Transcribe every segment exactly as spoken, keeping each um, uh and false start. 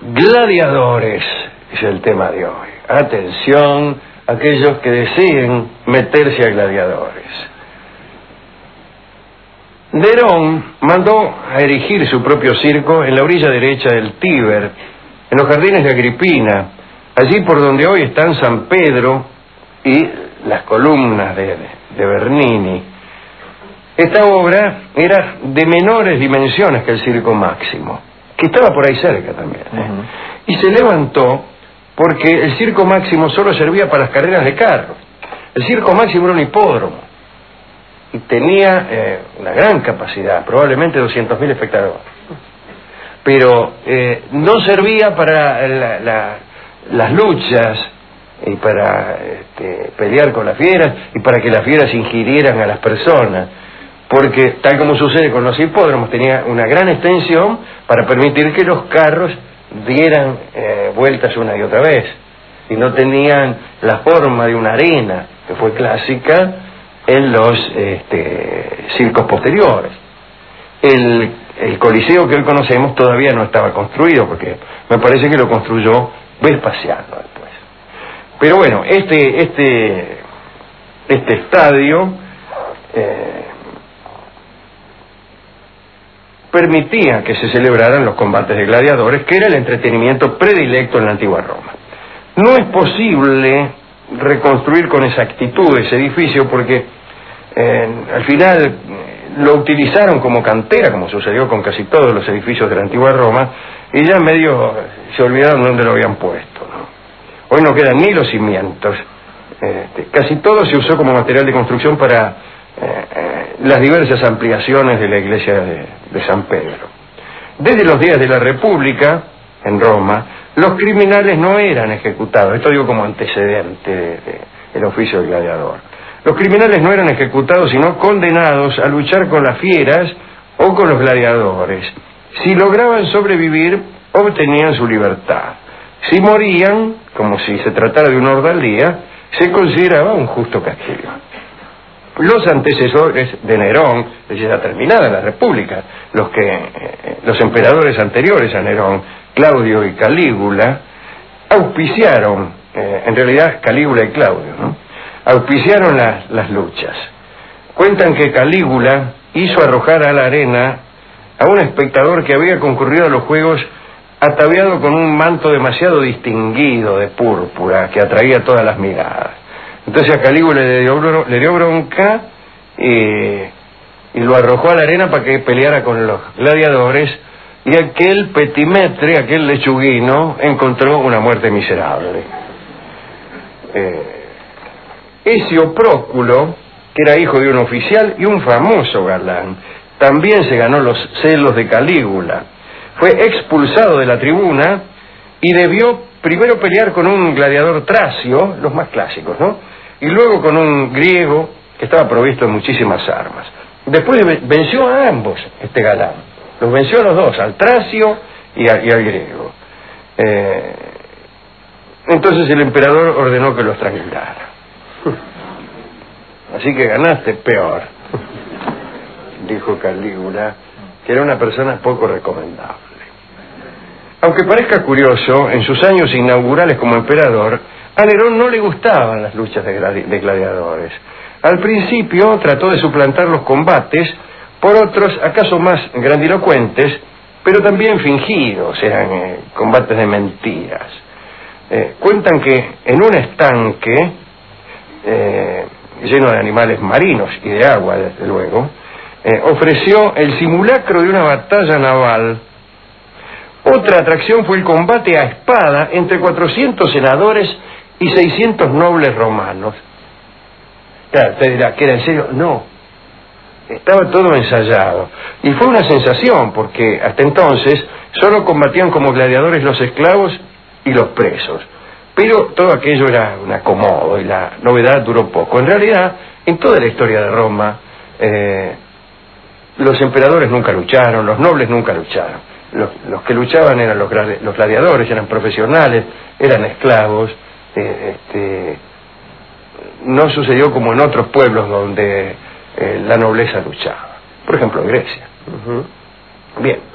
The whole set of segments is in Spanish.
Gladiadores es el tema de hoy. Atención, aquellos que deseen meterse a gladiadores. Nerón mandó a erigir su propio circo en la orilla derecha del Tíber, en los jardines de Agripina, allí por donde hoy están San Pedro y las columnas de, de Bernini. Esta obra era de menores dimensiones que el Circo Máximo, que estaba por ahí cerca también, ¿eh? Uh-huh. Y se levantó porque el Circo Máximo solo servía para las carreras de carros. El Circo Máximo era un hipódromo y tenía eh, una gran capacidad, probablemente doscientos mil espectadores, pero eh, no servía para la, la, las luchas y para este, pelear con las fieras y para que las fieras ingirieran a las personas, porque tal como sucede con los hipódromos, tenía una gran extensión para permitir que los carros dieran eh, vueltas una y otra vez, y no tenían la forma de una arena que fue clásica en los este, circos posteriores. El, el Coliseo que hoy conocemos todavía no estaba construido, porque me parece que lo construyó Vespasiano después. Pero bueno, este este este estadio eh, permitía que se celebraran los combates de gladiadores, que era el entretenimiento predilecto en la antigua Roma. No es posible reconstruir con exactitud ese edificio porque eh, al final eh, lo utilizaron como cantera, como sucedió con casi todos los edificios de la antigua Roma, y ya medio se olvidaron dónde lo habían puesto, ¿no? Hoy no quedan ni los cimientos. Este, casi todo se usó como material de construcción para eh, eh, las diversas ampliaciones de la iglesia de, de San Pedro. Desde los días de la República, en Roma, los criminales no eran ejecutados. Esto digo como antecedente del de, de, oficio de gladiador. Los criminales no eran ejecutados, sino condenados a luchar con las fieras o con los gladiadores. Si lograban sobrevivir, obtenían su libertad. Si morían, como si se tratara de una ordalía, se consideraba un justo castigo. Los antecesores de Nerón, es ya terminada la República, los que eh, los emperadores anteriores a Nerón, Claudio y Calígula, auspiciaron, eh, en realidad Calígula y Claudio, ¿no? auspiciaron las, las luchas. Cuentan que Calígula hizo arrojar a la arena a un espectador que había concurrido a los juegos ataviado con un manto demasiado distinguido de púrpura que atraía todas las miradas. Entonces a Calígula le dio, le dio bronca eh, y lo arrojó a la arena para que peleara con los gladiadores, y aquel petimetre, aquel lechuguino, encontró una muerte miserable. Eh, Escio Próculo, que era hijo de un oficial y un famoso galán, también se ganó los celos de Calígula. Fue expulsado de la tribuna y debió primero pelear con un gladiador tracio, los más clásicos, ¿no? Y luego con un griego que estaba provisto de muchísimas armas. Después venció a ambos, este galán. Los venció a los dos, al tracio y, a, y al griego. Eh, entonces el emperador ordenó que los tranquilara. Así que ganaste peor, dijo Calígula, que era una persona poco recomendable. Aunque parezca curioso, en sus años inaugurales como emperador, a Nerón no le gustaban las luchas de, gladi- de gladiadores. Al principio trató de suplantar los combates por otros, acaso más grandilocuentes, pero también fingidos, eran eh, combates de mentiras. Eh, cuentan que en un estanque eh, lleno de animales marinos y de agua, desde luego, eh, ofreció el simulacro de una batalla naval. Otra atracción fue el combate a espada entre cuatrocientos senadores y seiscientos nobles romanos. Claro, usted dirá, ¿que era en serio? No, estaba todo ensayado. Y fue una sensación, porque hasta entonces solo combatían como gladiadores los esclavos y los presos. Pero todo aquello era un acomodo y la novedad duró poco. En realidad, en toda la historia de Roma, eh, los emperadores nunca lucharon, los nobles nunca lucharon. Los, los que luchaban eran los, los gladiadores, eran profesionales, eran esclavos. Eh, este, no sucedió como en otros pueblos donde eh, la nobleza luchaba. Por ejemplo, en Grecia. Uh-huh. Bien.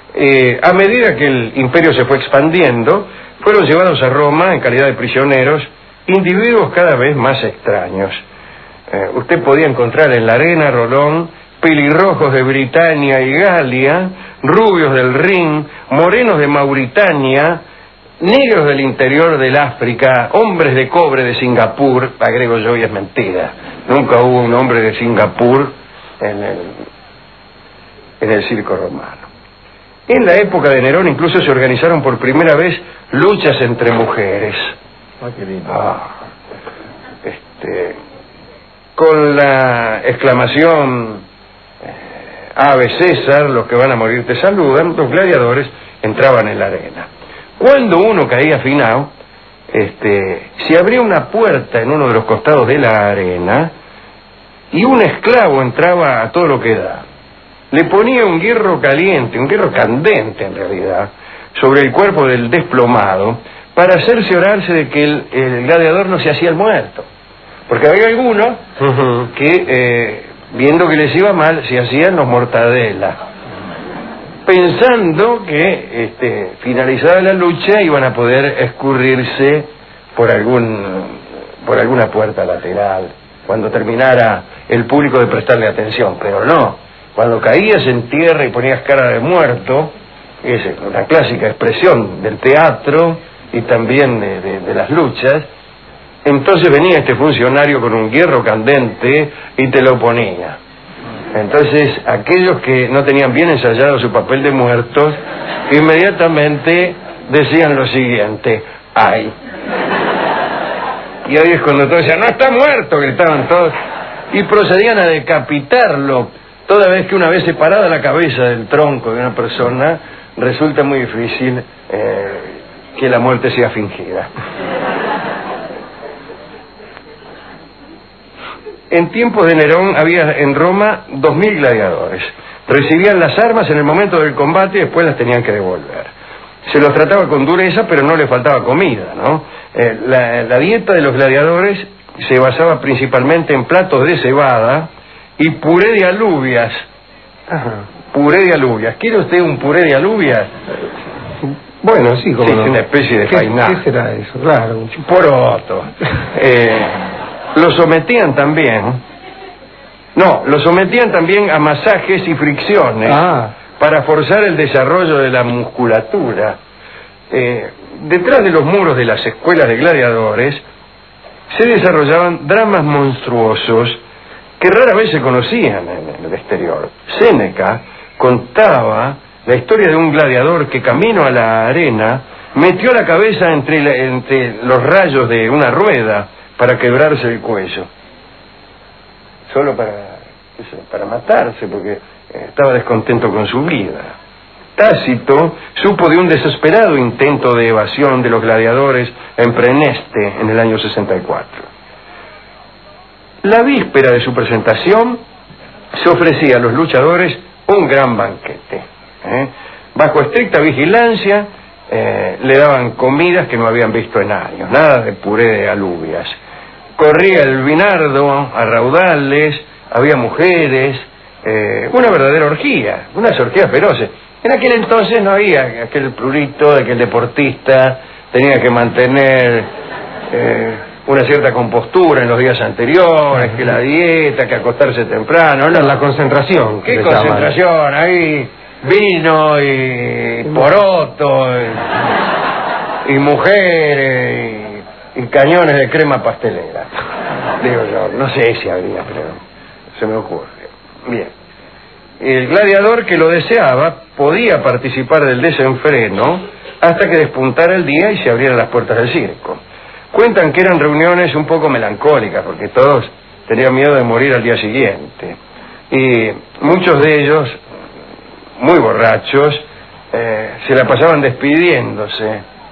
Eh, a medida que el imperio se fue expandiendo, fueron llevados a Roma en calidad de prisioneros individuos cada vez más extraños. Eh, usted podía encontrar en la arena, Rolón, pelirrojos de Britania y Galia, rubios del Rin, morenos de Mauritania, negros del interior del África, hombres de cobre de Singapur. Agrego yo, y es mentira, nunca hubo un hombre de Singapur en el, en el circo romano. En la época de Nerón incluso se organizaron por primera vez luchas entre mujeres. Ah, qué lindo. Ah, este, con la exclamación Ave César, los que van a morir te saludan, los gladiadores entraban en la arena. Cuando uno caía finado, este, se abría una puerta en uno de los costados de la arena y un esclavo entraba a todo lo que da. Le ponía un hierro caliente, un hierro candente en realidad, sobre el cuerpo del desplomado para cerciorarse de que el, el gladiador no se hacía el muerto. Porque había algunos uh-huh. que, eh, viendo que les iba mal, se hacían los mortadela, pensando que este, finalizada la lucha iban a poder escurrirse por algún por alguna puerta lateral cuando terminara el público de prestarle atención. Pero no, cuando caías en tierra y ponías cara de muerto, es una clásica expresión del teatro y también de, de, de las luchas, entonces venía este funcionario con un hierro candente y te lo ponía. Entonces aquellos que no tenían bien ensayado su papel de muertos inmediatamente decían lo siguiente: ¡ay! Y ahí es cuando todos decían: ¡no está muerto!, gritaban todos, y procedían a decapitarlo. Toda vez que una vez separada la cabeza del tronco de una persona, resulta muy difícil eh, que la muerte sea fingida. En tiempos de Nerón había en Roma dos mil gladiadores. Recibían las armas en el momento del combate y después las tenían que devolver. Se los trataba con dureza, pero no les faltaba comida, ¿no? Eh, la, la dieta de los gladiadores se basaba principalmente en platos de cebada y puré de alubias. Ajá. Puré de alubias. ¿Quiere usted un puré de alubias? Bueno, sí, como sí, no. Una especie de ¿Qué, fainá. ¿Qué será eso? Claro, un poroto. Eh, lo sometían también, no, lo sometían también a masajes y fricciones ah. para forzar el desarrollo de la musculatura. Eh, detrás de los muros de las escuelas de gladiadores se desarrollaban dramas monstruosos que rara vez se conocían en el exterior. Séneca contaba la historia de un gladiador que camino a la arena metió la cabeza entre, la, entre los rayos de una rueda para quebrarse el cuello. Solo para, eso, para matarse, porque estaba descontento con su vida. Tácito supo de un desesperado intento de evasión de los gladiadores en Preneste en el año sesenta y cuatro. La víspera de su presentación se ofrecía a los luchadores un gran banquete. ¿eh? Bajo estricta vigilancia eh, le daban comidas que no habían visto en años, nada de puré de alubias. Corría el vinardo a raudales, había mujeres, eh, una verdadera orgía, unas orgías feroces. En aquel entonces no había aquel prurito de que el deportista tenía que mantener eh, una cierta compostura en los días anteriores, que la dieta, que acostarse temprano. No, la concentración. ¿Qué concentración? Llaman. Ahí vino y poroto y, y mujeres y, y cañones de crema pastelera. Digo yo, no sé si habría, pero se me ocurre. Bien. El gladiador que lo deseaba podía participar del desenfreno hasta que despuntara el día y se abrieran las puertas del circo. Cuentan que eran reuniones un poco melancólicas porque todos tenían miedo de morir al día siguiente. Y muchos de ellos, muy borrachos, eh, se la pasaban despidiéndose.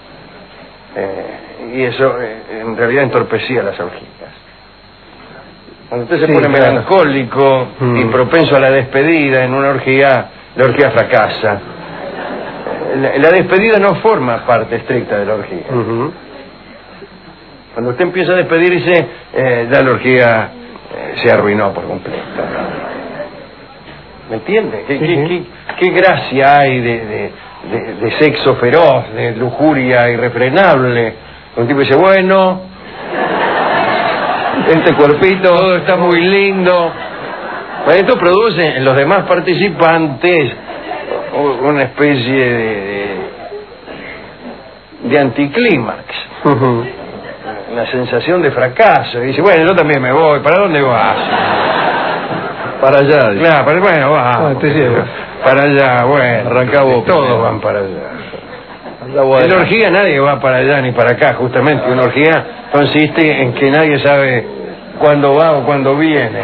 Eh, y eso eh, en realidad entorpecía las orgías. Cuando usted se sí, pone claro. melancólico mm. y propenso a la despedida en una orgía, la orgía fracasa. La, la despedida no forma parte estricta de la orgía. Uh-huh. Cuando usted empieza a despedirse, eh, ya la orgía eh, se arruinó por completo. ¿Me entiendes? ¿Qué, Sí, qué, sí. qué, qué gracia hay de, de, de, de sexo feroz, de lujuria irrefrenable? Un tipo dice, bueno, este cuerpito, todo está muy lindo. Bueno, esto produce en los demás participantes una especie de, de, de anticlímax. Ujú. Una sensación de fracaso. Y dice, bueno, yo también me voy. ¿Para dónde vas? Para allá. dice. Claro, para, bueno, vamos. Ah, te llevo. Para allá, bueno. Arranca vos, todos primero. van para allá. Anda vos En la adelante. orgía nadie va para allá ni para acá, justamente. Una orgía consiste en que nadie sabe cuándo va o cuándo viene.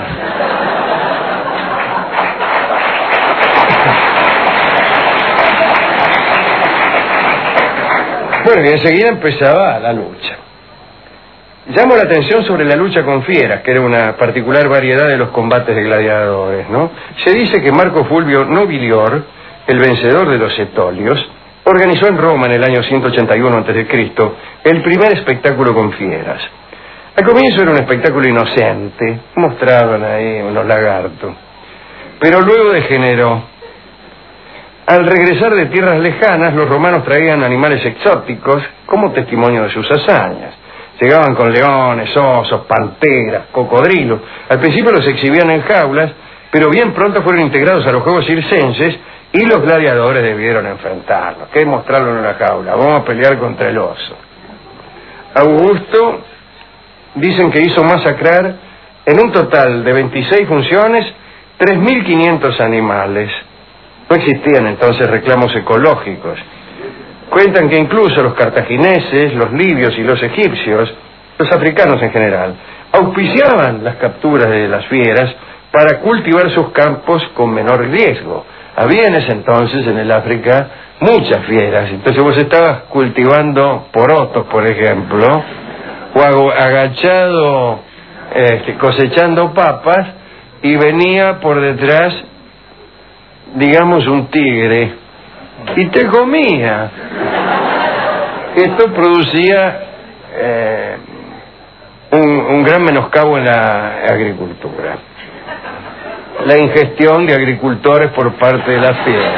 Bueno, y enseguida empezaba la lucha. Llamo la atención sobre la lucha con fieras, que era una particular variedad de los combates de gladiadores, ¿no? Se dice que Marco Fulvio Nobilior, el vencedor de los etolios, organizó en Roma en el año ciento ochenta y uno antes de Cristo el primer espectáculo con fieras. Al comienzo era un espectáculo inocente, mostraban ahí unos lagartos, pero luego degeneró. Al regresar de tierras lejanas, los romanos traían animales exóticos como testimonio de sus hazañas. Llegaban con leones, osos, panteras, cocodrilos. Al principio los exhibían en jaulas, pero bien pronto fueron integrados a los juegos circenses y los gladiadores debieron enfrentarlos. ¿Qué mostrarlo en una jaula? Vamos a pelear contra el oso. Augusto dicen que hizo masacrar en un total de veintiséis funciones tres mil quinientos animales. No existían entonces reclamos ecológicos. Cuentan que incluso los cartagineses, los libios y los egipcios, los africanos en general, auspiciaban las capturas de las fieras para cultivar sus campos con menor riesgo. Había en ese entonces en el África muchas fieras, entonces vos estabas cultivando porotos, por ejemplo, o ag- agachado eh, cosechando papas, y venía por detrás, digamos, un tigre, y te comía. Esto producía eh, un, un gran menoscabo en la agricultura. La ingestión de agricultores por parte de las fieras.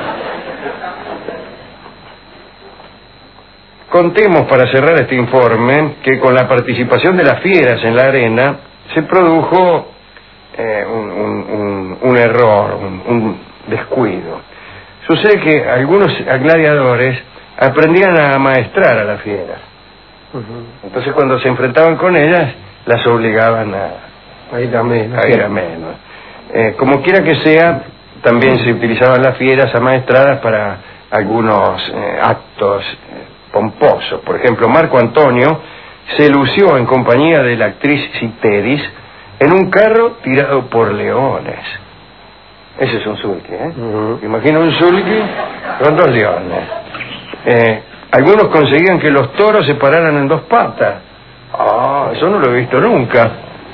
Contemos, para cerrar este informe, que con la participación de las fieras en la arena se produjo eh, un, un, un, un error, un, un descuido. Sucede que algunos gladiadores aprendían a amaestrar a las fieras. Entonces, cuando se enfrentaban con ellas, las obligaban a, a ir a menos. a ir a menos. Eh, como quiera que sea, también se utilizaban las fieras amaestradas para algunos eh, actos eh, pomposos. Por ejemplo, Marco Antonio se lució en compañía de la actriz Citeris en un carro tirado por leones. Ese es un sulky, ¿eh? Uh-huh. Imagina un sulky con dos leones. Eh, algunos conseguían que los toros se pararan en dos patas. Ah, eso no lo he visto nunca.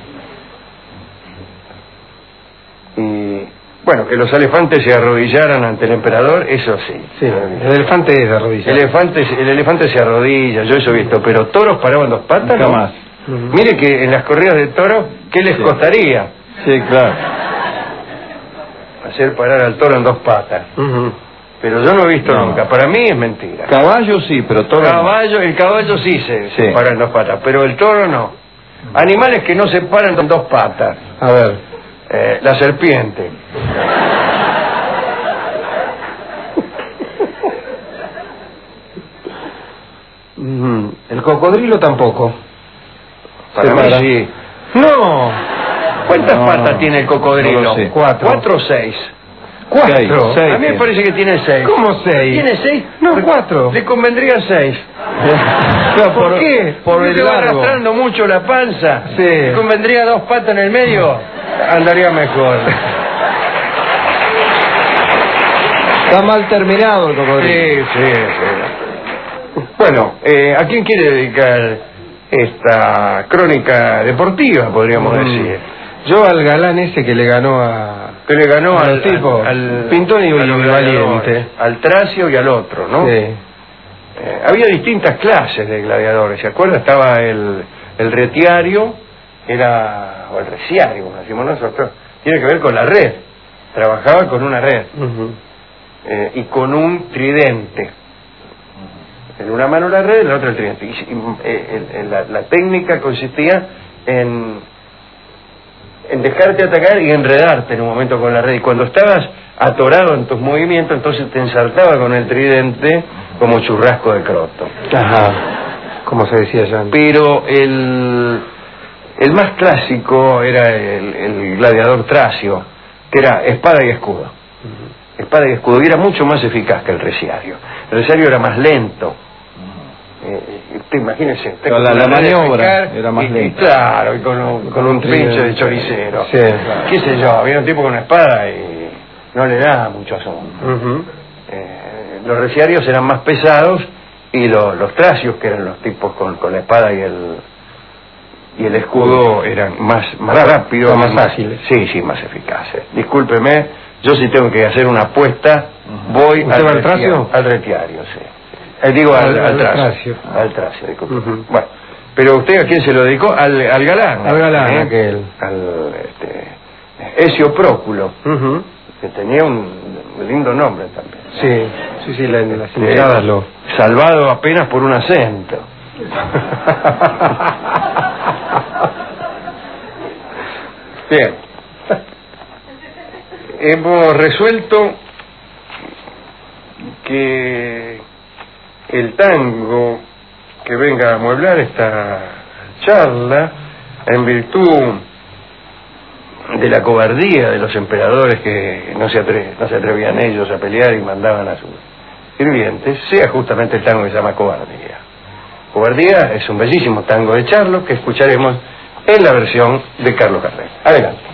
Y bueno, que los elefantes se arrodillaran ante el emperador, eso sí. Sí, el elefante es de rodillas. El elefante, el elefante se arrodilla, yo eso he visto, pero toros paraban dos patas, Nunca no. más. Uh-huh. Mire que en las corridas de toros, ¿qué les Sí. costaría Sí, claro. hacer parar al toro en dos patas? Uh-huh. Pero yo no he visto No. nunca, para mí es mentira. Caballo sí, pero toro no. Caballo, el caballo sí se, se Sí. para en dos patas, pero el toro no. Animales que no se paran en dos patas. A ver. Eh, la serpiente. Uh-huh. El cocodrilo tampoco. Para Se mí para. sí. No. ¿Cuántas No, patas tiene el cocodrilo? no lo sé. Cuatro. ¿Cuatro o seis? Cuatro. Seis, seis. A mí me parece que tiene seis. ¿Cómo seis? ¿Tiene seis? No, Le- cuatro. Le convendría seis. No, ¿Por, qué? Por Porque el te va largo. arrastrando mucho la panza. Sí. Le convendría dos patas en el medio. Andaría mejor. Está mal terminado el cocodrilo. Sí, sí, sí. Bueno, eh, ¿a quién quiere dedicar esta crónica deportiva, podríamos Mm. decir? Yo al galán ese que le ganó a... Que le ganó Al al, tipo, al, al- Pintón y a los Valiente. gladiadores, al Tracio y al otro, ¿no? Sí. Eh, había distintas clases de gladiadores, ¿se acuerda? Estaba el, el retiario, era, o el reciario, como decimos nosotros, tiene que ver con la red. trabajaba con una red Ujú. eh, y con un tridente. En una mano la red, en la otra el tridente. Y, y, eh, el- el- la, la técnica consistía en, en dejarte atacar y enredarte en un momento con la red. Y cuando estabas atorado en tus movimientos, entonces te ensartaba con el tridente como churrasco de croto. Ajá, como se decía ya. Pero el, el más clásico era el, el gladiador tracio, que era espada y escudo. Espada y escudo, y era mucho más eficaz que el reciario. El reciario era más lento. Eh, usted imagínese, usted Pero con la- una la red de maniobra pescar era más y- y lenta. claro, y con un, con un pinche de choricero. Sí, claro. Qué sé yo, había un tipo con una espada y no le daba mucho asombro. Ujú. Eh, los reciarios eran más pesados y lo- los tracios, que eran los tipos con, con la espada y el y el escudo, eran más, más Rápido, rápidos, más ágiles. Sí, sí, más eficaces. Discúlpeme, yo sí tengo que hacer una apuesta, voy ¿Usted va al retia- tracio? Al retiario, sí. Eh, digo al, Al- al al tracio. tracio. Al tracio, disculpe. Ujú. Bueno, pero usted ¿a quién se lo dedicó? Al, al galán. Al galán, ¿eh? aquel. Al este, Ezio Próculo, Ujú. que tenía un lindo nombre también. Sí, sí, sí, la- las Eh, integradas lo... Salvado apenas por un acento. Bien. Hemos resuelto que el tango que venga a amueblar esta charla, en virtud de la cobardía de los emperadores que no se, atre- no se atrevían ellos a pelear y mandaban a sus sirvientes, sea justamente el tango que se llama Cobardía. Cobardía es un bellísimo tango de Charlo que escucharemos en la versión de Carlos Gardel. Adelante.